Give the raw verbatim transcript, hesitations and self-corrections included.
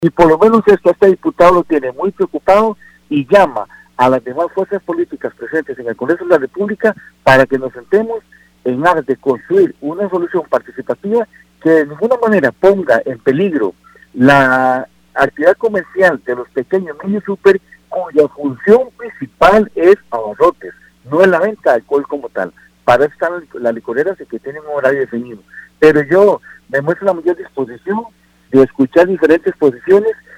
Y por lo menos esto este diputado lo tiene muy preocupado y llama a las demás fuerzas políticas presentes en el Congreso de la República para que nos sentemos en aras de construir una solución participativa que de ninguna manera ponga en peligro la actividad comercial de los pequeños mini super, cuya función principal es abarrotes, no es la venta de alcohol como tal. Para eso están las licoreras y que tienen un horario definido. Pero yo me muestro la mayor disposición de escuchar diferentes posiciones